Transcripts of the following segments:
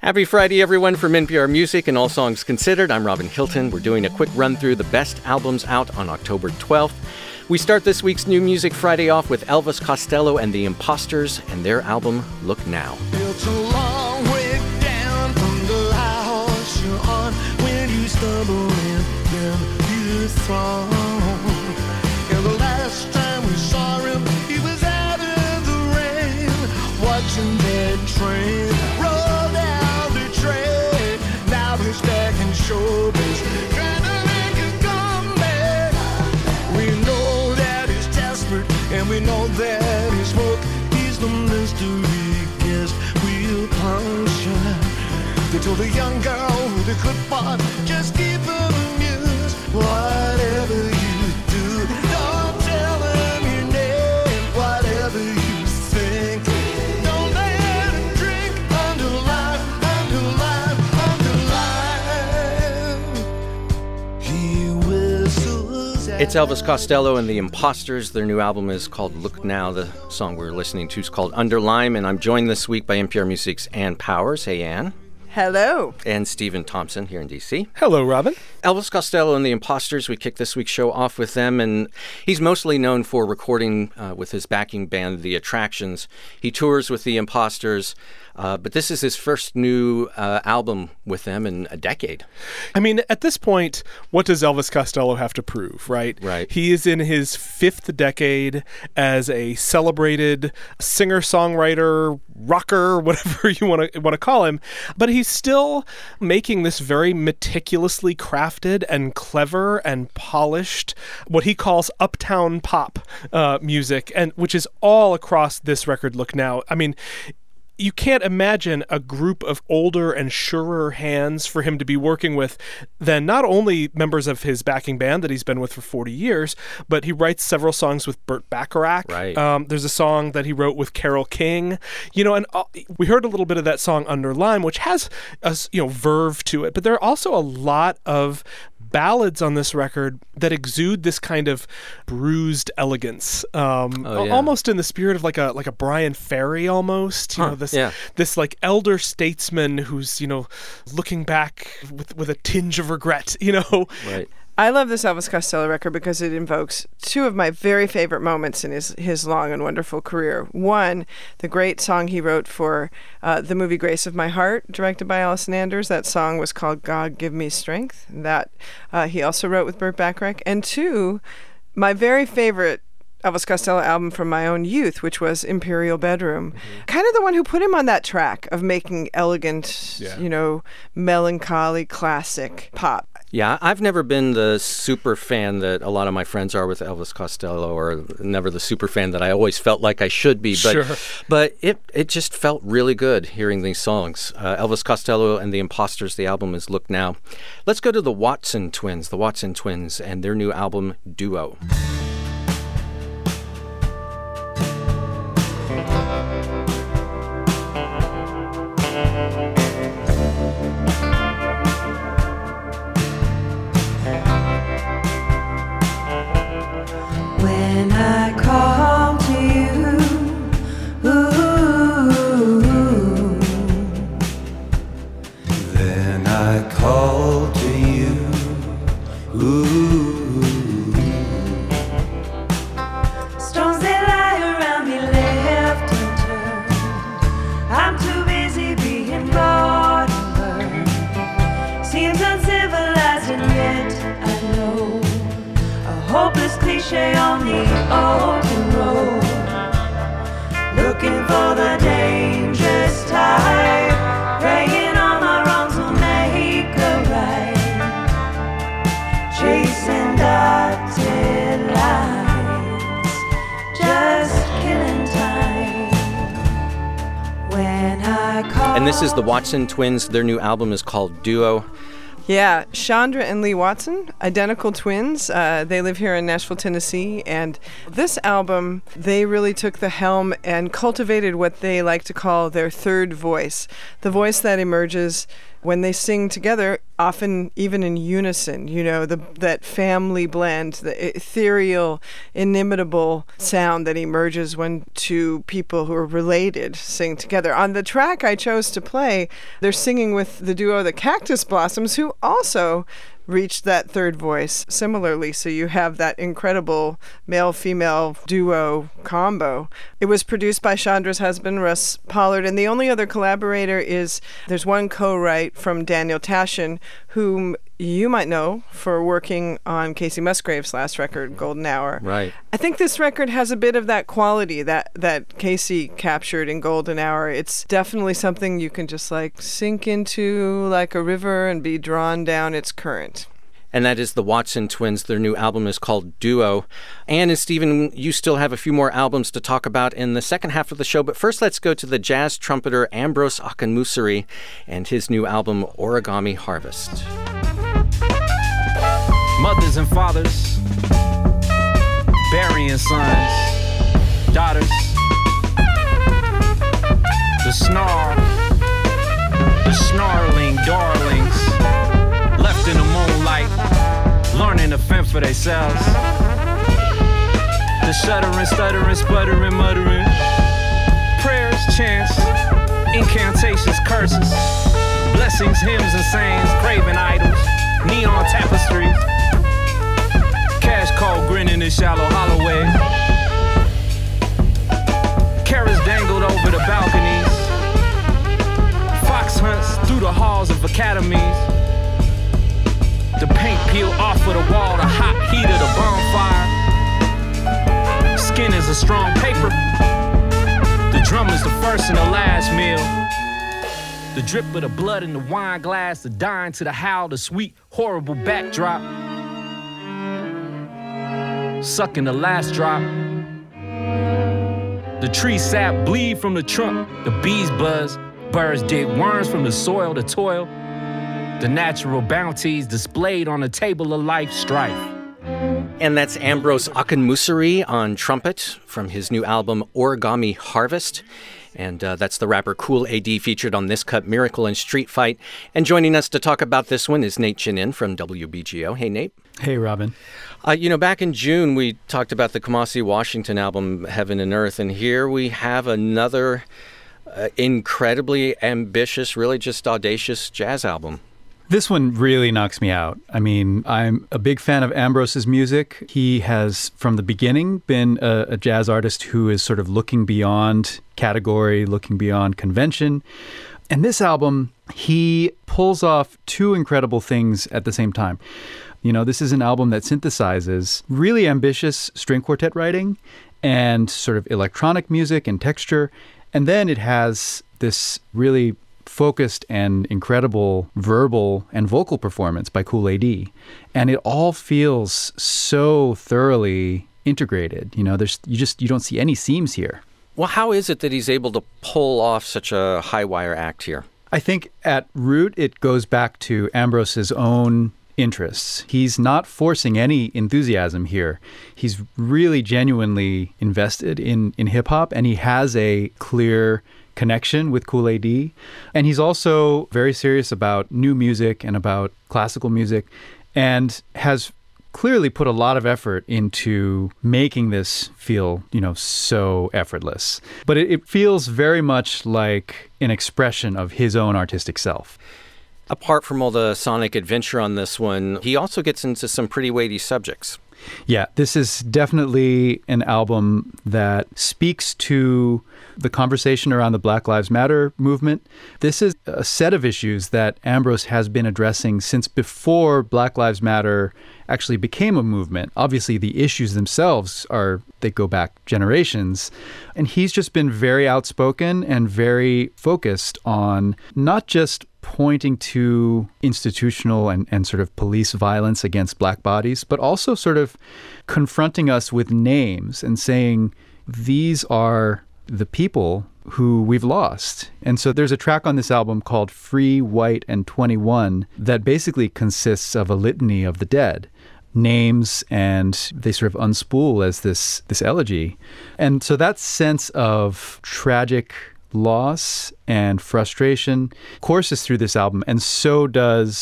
Happy Friday, everyone, from NPR Music and All Songs Considered. I'm Robin Hilton. We're doing a quick run through the best albums out on October 12th. We start this week's New Music Friday off with Elvis Costello and the Imposters and their album, Look Now. It's a long way down from the house you're on when you stumble and then you fall. And the last time we saw him, he was out in the rain, watching that train roll down the track. Now he's back in showbiz, trying to make a comeback. We know that he's desperate, and we know that he's woke. He's the mystery guest we'll function. They told a young girl with a good part, just keep her amused. Whatever you do, don't tell them your name. Whatever you think, don't let him drink. Underline, underline, underline. He whistles. It's Elvis Costello and the Imposters. Their new album is called Look Now. The song we're listening to is called Underline, and I'm joined this week by NPR Music's Ann Powers. Hey, Ann. Hello. And Stephen Thompson here in D.C. Hello, Robin. Elvis Costello and the Imposters, we kicked this week's show off with them, and he's mostly known for recording with his backing band, The Attractions. He tours with the Imposters, but this is his first new album with them in a decade. I mean, at this point, what does Elvis Costello have to prove, right? Right. He is in his fifth decade as a celebrated singer-songwriter, rocker, whatever you want to call him, but he's still making this very meticulously crafted and clever and polished, what he calls uptown pop music, and which is all across this record, Look Now. I mean, you can't imagine a group of older and surer hands for him to be working with than not only members of his backing band that he's been with for 40 years, but he writes several songs with Burt Bacharach. Right. There's a song that he wrote with Carole King. And we heard a little bit of that song Underline, which has a verve to it, but there are also a lot of ballads on this record that exude this kind of bruised elegance, almost in the spirit of like a Brian Ferry almost. This like elder statesman who's looking back with a tinge of regret. Right. I love this Elvis Costello record because it invokes two of my very favorite moments in his long and wonderful career. One, the great song he wrote for the movie Grace of My Heart, directed by Allison Anders. That song was called God Give Me Strength. That he also wrote with Burt Bacharach. And two, my very favorite Elvis Costello album from my own youth, which was Imperial Bedroom. Mm-hmm. Kind of the one who put him on that track of making elegant, melancholy, classic pop. Yeah, I've never been the super fan that a lot of my friends are with Elvis Costello, or never the super fan that I always felt like I should be. But, sure. But it just felt really good hearing these songs. Elvis Costello and the Imposters, the album is Look Now. Let's go to the Watson Twins, and their new album, Duo. When I call to you, ooh, then I call to you, ooh. Stones they lie around me left and turned. I'm too busy being bored and burned. Seems uncivilized and yet I know a hopeless cliche on the open road, looking for the dangerous type, praying all my wrongs will make a right, chasing dotted lines, just killing time. When I call. And this is the Watson Twins. Their new album is called Duo. Yeah, Chandra and Lee Watson, identical twins. They live here in Nashville, Tennessee. And this album, they really took the helm and cultivated what they like to call their third voice, the voice that emerges when they sing together often even in unison, that family blend, the ethereal, inimitable sound that emerges when two people who are related sing together. On the track I chose to play, they're singing with the duo The Cactus Blossoms, who also reached that third voice similarly. So you have that incredible male-female duo combo. It was produced by Chandra's husband, Russ Pollard, and the only other collaborator there's one co-write from Daniel Tashin, whom you might know for working on Casey Musgrave's last record, Golden Hour. Right. I think this record has a bit of that quality that Casey captured in Golden Hour. It's definitely something you can just sink into like a river and be drawn down its current. And that is the Watson Twins. Their new album is called Duo. Ann and Stephen, you still have a few more albums to talk about in the second half of the show, but first let's go to the jazz trumpeter Ambrose Akinmusire and his new album, Origami Harvest. Mothers and fathers, burying sons, daughters, the snarling darlings, left in the moonlight, learning to fend for themselves. The shuddering, stuttering, sputtering, muttering, prayers, chants, incantations, curses, blessings, hymns, and sayings, craving idols, neon tapestries, cash cold grinning in shallow holloways, carrots dangled over the balconies, fox hunts through the halls of academies, the paint peeled off of the wall, the hot heat of the bonfire, skin is a strong paper, the drum is the first and the last meal, the drip of the blood in the wine glass, the dying to the howl, the sweet, horrible backdrop, sucking the last drop. The tree sap bleed from the trunk, the bees buzz, birds dig worms from the soil to toil. The natural bounties displayed on the table of life strife. And that's Ambrose Akinmusire on trumpet from his new album Origami Harvest. And that's the rapper Kool A.D. featured on This Cut, Miracle, and Street Fight. And joining us to talk about this one is Nate Chinin from WBGO. Hey, Nate. Hey, Robin. Back in June, we talked about the Kamasi Washington album, Heaven and Earth, and here we have another incredibly ambitious, really just audacious jazz album. This one really knocks me out. I mean, I'm a big fan of Ambrose's music. He has, from the beginning, been a jazz artist who is sort of looking beyond category, looking beyond convention. And this album, he pulls off two incredible things at the same time. This is an album that synthesizes really ambitious string quartet writing and sort of electronic music and texture. And then it has this really focused and incredible verbal and vocal performance by Kool A.D. And it all feels so thoroughly integrated. You don't see any seams here. Well, how is it that he's able to pull off such a high wire act here? I think at root, it goes back to Ambrose's own interests. He's not forcing any enthusiasm here. He's really genuinely invested in hip hop, and he has a clear connection with Kool A.D. And he's also very serious about new music and about classical music, and has clearly put a lot of effort into making this feel, so effortless. But it feels very much like an expression of his own artistic self. Apart from all the sonic adventure on this one, he also gets into some pretty weighty subjects. Yeah, this is definitely an album that speaks to the conversation around the Black Lives Matter movement. This is a set of issues that Ambrose has been addressing since before Black Lives Matter actually became a movement. Obviously, the issues themselves they go back generations. And he's just been very outspoken and very focused on not just pointing to institutional and sort of police violence against black bodies, but also sort of confronting us with names and saying, these are the people who we've lost. And so there's a track on this album called Free, White, and 21 that basically consists of a litany of the dead. Names, and they sort of unspool as this elegy. And so that sense of tragic loss and frustration courses through this album, and so does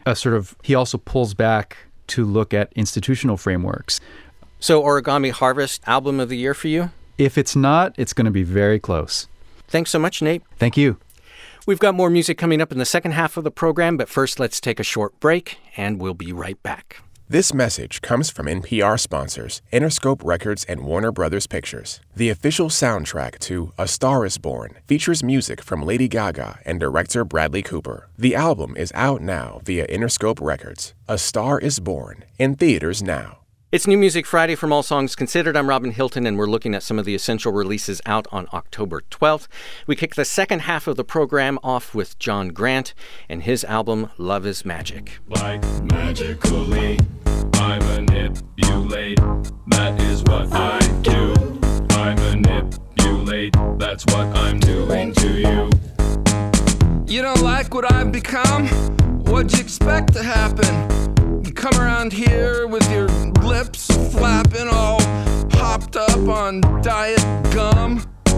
he also pulls back to look at institutional frameworks. So Origami Harvest, album of the year for you? If it's not, it's going to be very close. Thanks so much, Nate. Thank you. We've got more music coming up in the second half of the program, but first let's take a short break, and we'll be right back. This message comes from NPR sponsors Interscope Records and Warner Brothers Pictures. The official soundtrack to A Star Is Born features music from Lady Gaga and director Bradley Cooper. The album is out now via Interscope Records. A Star Is Born, in theaters now. It's New Music Friday from All Songs Considered. I'm Robin Hilton, and we're looking at some of the essential releases out on October 12th. We kick the second half of the program off with John Grant and his album Love Is Magic. Like magically, I manipulate. That is what I do. I manipulate. That's what I'm doing to you. You don't like what I've become? What'd you expect to happen? You come around here with your lips flapping, all hopped up on diet gum,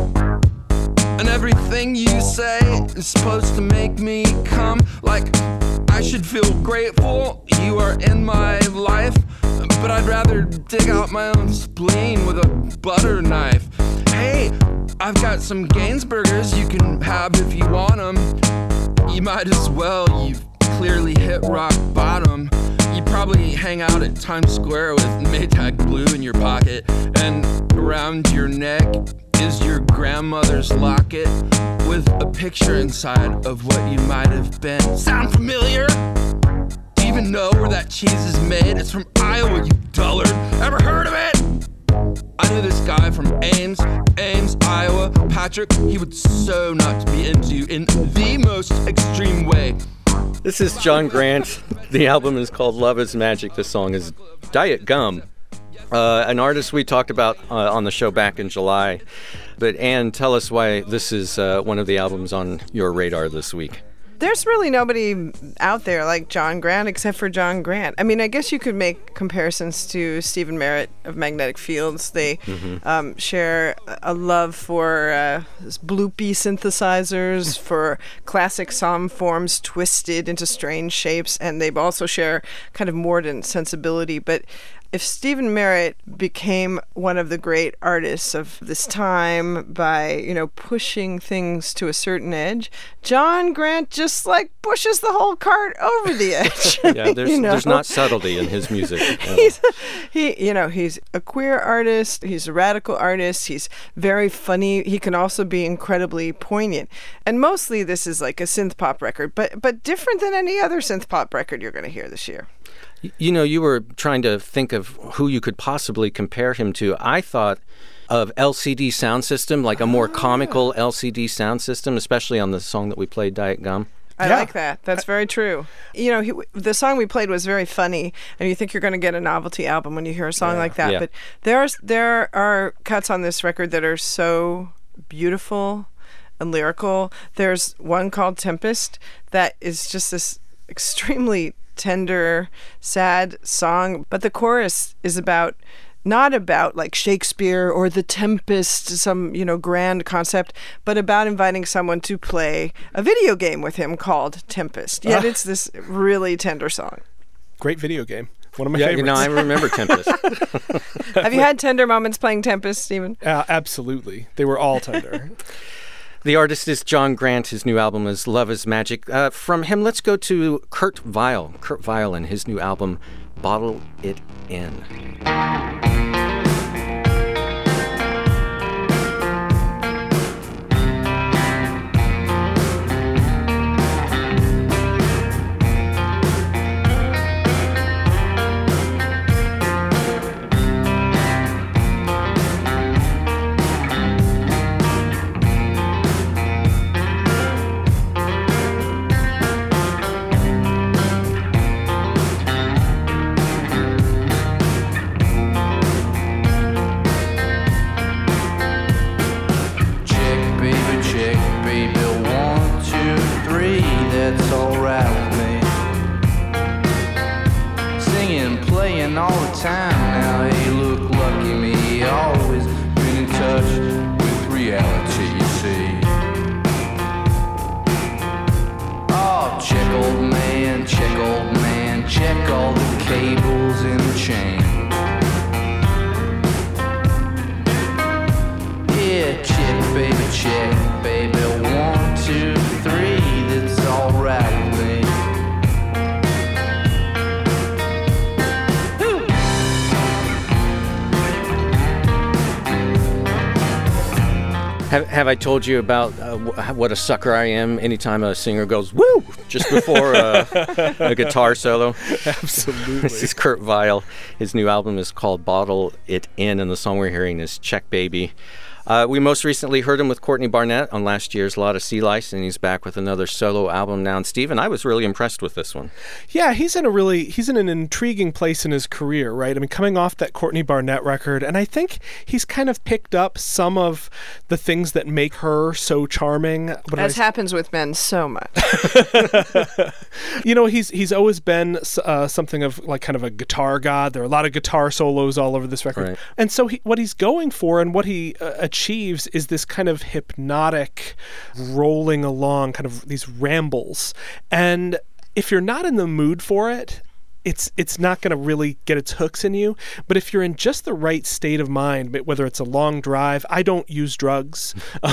and everything you say is supposed to make me come. Like I should feel grateful you are in my life, but I'd rather dig out my own spleen with a butter knife. Hey, I've got some Gainsburgers you can have if you want them. You might as well, you've clearly hit rock bottom. You probably hang out at Times Square with Maytag Blue in your pocket, and around your neck is your grandmother's locket with a picture inside of what you might have been. Sound familiar? Do you even know where that cheese is made? It's from Iowa, you dullard. Ever heard of it? I knew this guy from Ames, Iowa. Patrick, he would so not be into you in the most extreme way. This is John Grant. The album is called Love Is Magic. The song is Diet Gum, an artist we talked about on the show back in July. But Anne, tell us why this is one of the albums on your radar this week. There's really nobody out there like John Grant except for John Grant. I mean, I guess you could make comparisons to Stephen Merritt of Magnetic Fields. They share a love for bloopy synthesizers, for classic psalm forms twisted into strange shapes, and they also share kind of mordant sensibility. But if Stephen Merritt became one of the great artists of this time by, pushing things to a certain edge, John Grant just pushes the whole cart over the edge. Yeah, there's not subtlety in his music. He's a queer artist, he's a radical artist, he's very funny, he can also be incredibly poignant. And mostly this is like a synth pop record, but different than any other synth pop record you're going to hear this year. You were trying to think of who you could possibly compare him to. I thought of LCD Sound System, like a more comical LCD Sound System, especially on the song that we played, Diet Gum. I like that. That's very true. The song we played was very funny, and you think you're going to get a novelty album when you hear a song like that. Yeah. But there are cuts on this record that are so beautiful and lyrical. There's one called Tempest that is just this extremely tender, sad song, but the chorus is not about like Shakespeare or the Tempest, some grand concept, but about inviting someone to play a video game with him called Tempest. Yet it's this really tender song. Great video game. One of my favorites. I remember Tempest. Have you had tender moments playing Tempest, Stephen? Absolutely. They were all tender. The artist is John Grant. His new album is Love Is Magic. From him, let's go to Kurt Vile. Kurt Vile and his new album, Bottle It In. All the time now, hey, look lucky me, always been in touch with reality, you see. Oh, check old man, check all the cables in the chain. Yeah, check, baby, 1, 2, 3, that's alright with me. Have I told you about what a sucker I am anytime a singer goes, woo, just before a guitar solo? Absolutely. This is Kurt Vile. His new album is called Bottle It In, and the song we're hearing is Check Baby. We most recently heard him with Courtney Barnett on last year's Lot of Sea Lice, and he's back with another solo album now. And Stephen, I was really impressed with this one. Yeah, he's in an intriguing place in his career, right? I mean, coming off that Courtney Barnett record, and I think he's kind of picked up some of the things that make her so charming. As happens with men so much. You know, he's always been something of like kind of a guitar god. There are a lot of guitar solos all over this record. Right. And so what he's going for and what he achieves is this kind of hypnotic rolling along, kind of these rambles. And if you're not in the mood for it, it's not going to really get its hooks in you. But if you're in just the right state of mind, whether it's a long drive, I don't use drugs,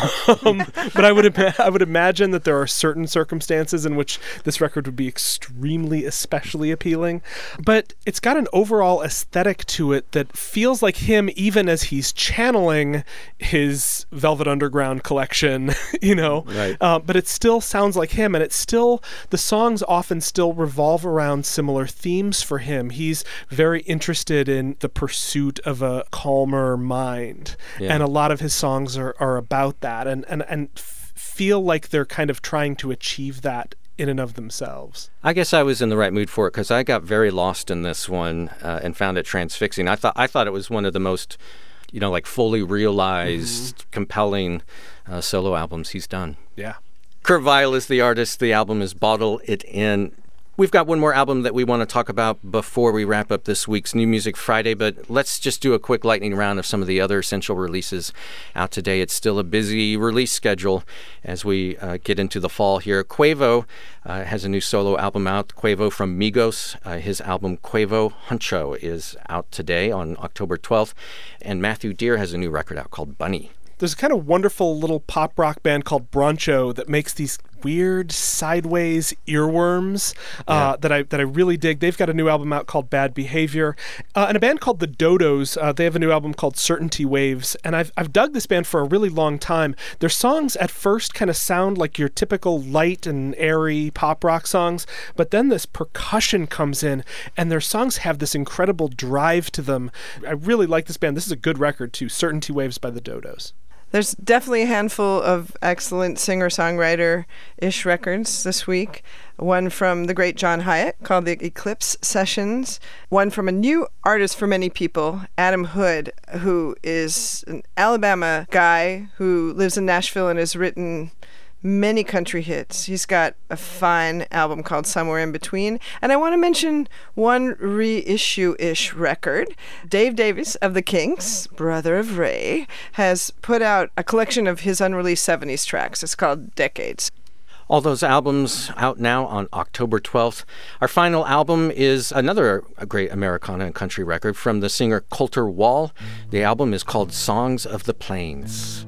but I would imagine that there are certain circumstances in which this record would be extremely, especially appealing. But it's got an overall aesthetic to it that feels like him, even as he's channeling his Velvet Underground collection, you know. Right. But it still sounds like him, and the songs often still revolve around similar themes for him. He's very interested in the pursuit of a calmer mind. Yeah. And a lot of his songs are about that and feel like they're kind of trying to achieve that in and of themselves. I guess I was in the right mood for it because I got very lost in this one and found it transfixing. I thought it was one of the most, like fully realized, compelling solo albums he's done. Yeah. Kurt Vile is the artist. The album is Bottle It In. We've got one more album that we want to talk about before we wrap up this week's New Music Friday, but let's just do a quick lightning round of some of the other essential releases out today. It's still a busy release schedule as we get into the fall here. Quavo has a new solo album out, Quavo from Migos. His album Quavo Huncho is out today on October 12th, and Matthew Deere has a new record out called Bunny. There's a kind of wonderful little pop rock band called Broncho that makes these weird sideways earworms that I really dig. They've got a new album out called Bad Behavior, and a band called the Dodos. They have a new album called Certainty Waves, and I've dug this band for a really long time. Their songs at first kind of sound like your typical light and airy pop rock songs, but then this percussion comes in, and their songs have this incredible drive to them. I really like this band. This is a good record too. Certainty Waves by the Dodos. There's definitely a handful of excellent singer-songwriter-ish records this week. One from the great John Hyatt called The Eclipse Sessions. One from a new artist for many people, Adam Hood, who is an Alabama guy who lives in Nashville and has written many country hits. He's got a fine album called Somewhere in Between. And I want to mention one reissue-ish record. Dave Davies of the Kinks, brother of Ray, has put out a collection of his unreleased 70s tracks. It's called Decades. All those albums out now on October 12th. Our final album is another great Americana and country record from the singer Colter Wall. The album is called Songs of the Plains.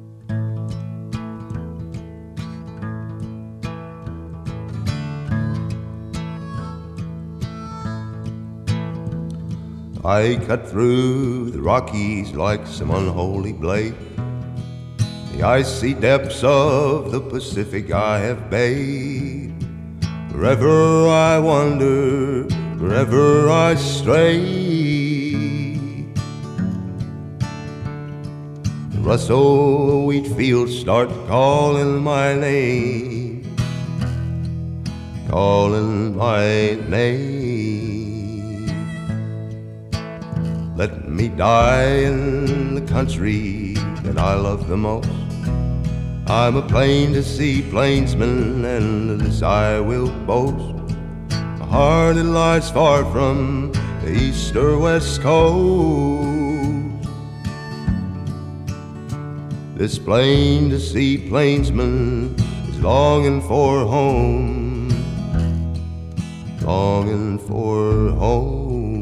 I cut through the Rockies like some unholy blade. The icy depths of the Pacific I have bathed. Wherever I wander, wherever I stray, the rustle wheat fields start calling my name, calling my name. Let me die in the country that I love the most. I'm a plain-to-see plainsman, and this I will boast. My heart, it lies far from the east or west coast. This plain-to-see plainsman is longing for home, longing longing for home.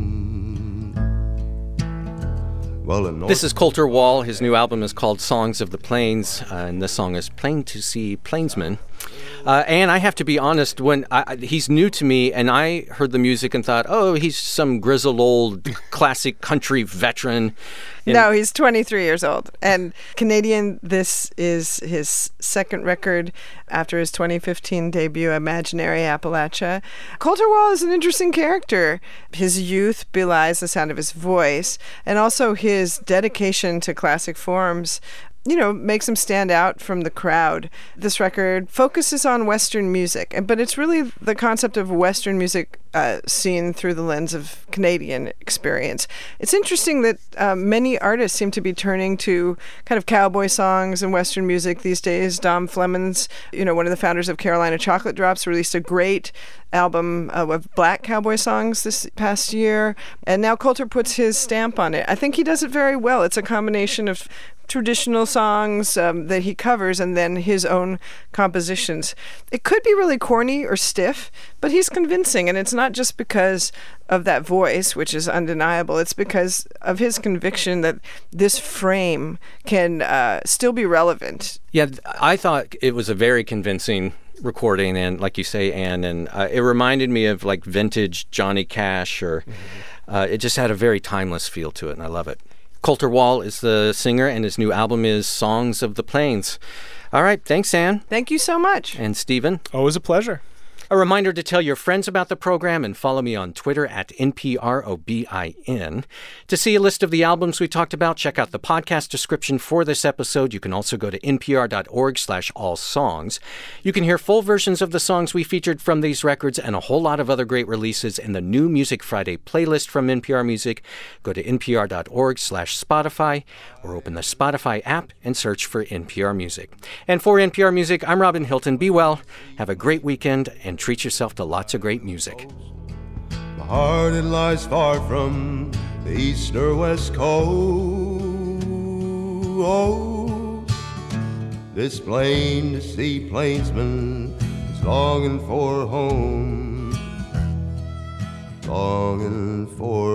Well, This is Colter Wall. His new album is called Songs of the Plains, and this song is Plain to See Plainsman. And I have to be honest, when he's new to me, and I heard the music and thought, oh, he's some grizzled old classic country veteran. And no, he's 23 years old and Canadian. This is his second record after his 2015 debut, Imaginary Appalachia. Colter Wall is an interesting character. His youth belies the sound of his voice, and also his dedication to classic forms, you know, makes him stand out from the crowd. This record focuses on Western music, but it's really the concept of Western music seen through the lens of Canadian experience. It's interesting that many artists seem to be turning to kind of cowboy songs and Western music these days. Dom Flemons, you know, one of the founders of Carolina Chocolate Drops, released a great album of black cowboy songs this past year, and now Colter puts his stamp on it. I think he does it very well. It's a combination of traditional songs that he covers and then his own compositions. It could be really corny or stiff, but he's convincing, and it's not just because of that voice, which is undeniable. It's because of his conviction that this frame can still be relevant. Yeah, I thought it was a very convincing recording, and like you say, Anne, and it reminded me of like vintage Johnny Cash, or it just had a very timeless feel to it, and I love it. Colter Wall is the singer, and his new album is Songs of the Plains. All right, thanks, Anne. Thank you so much. And Stephen. Always a pleasure. A reminder to tell your friends about the program and follow me on Twitter at NPROBIN. To see a list of the albums we talked about, check out the podcast description for this episode. You can also go to npr.org/allsongs. You can hear full versions of the songs we featured from these records and a whole lot of other great releases in the new Music Friday playlist from NPR Music. Go to npr.org/Spotify or open the Spotify app and search for NPR Music. And for NPR Music, I'm Robin Hilton. Be well, have a great weekend, and treat yourself to lots of great music. My heart, it lies far from the east or west coast. This plain to see plainsman is longing for home, longing for